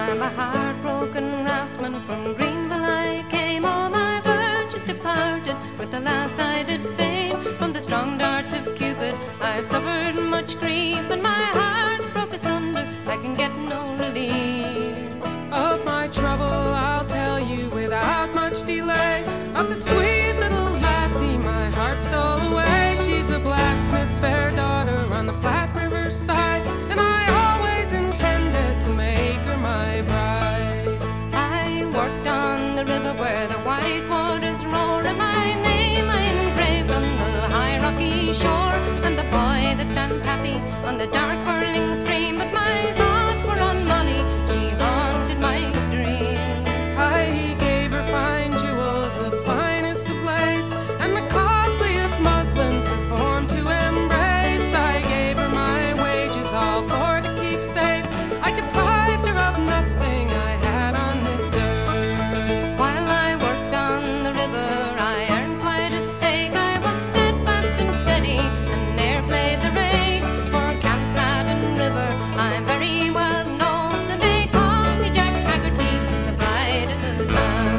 I'm a heartbroken raftsman from Greenville I came. All my virtues departed with the lass I did fade. From the strong darts of Cupid I've suffered much grief, and my heart's broke asunder, I can get no relief. Of my trouble I'll tell you without much delay. Of the sweet little lassie my heart stole away. She's a blacksmith's fair daughter on the flat river side, and I always intended to make her my bride. I worked on the river where the white waters roar, and my name I engraved on the high rocky shore. I'm the boy that stands happy on the dark burning stream, but my thoughts were on money, she haunted my dreams. I gave her fine jewels, the finest of lace, and the costliest muslins her form to embrace. I gave her my wages all for to keep safe. I deprived her of nothing I had on this earth. While I worked on the river I earned quite a stake. I was steadfast and steady and ne'er played the rake. For Canflat and River I'm very well known, and they call me Jack Haggerty, the pride of the town.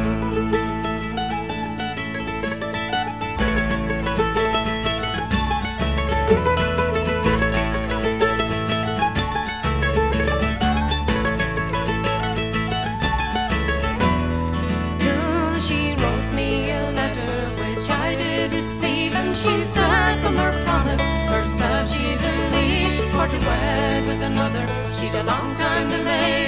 Till she wrote me a letter which I did receive, and she said from her promise herself she'd leave, for to wed with another she'd a long time delay.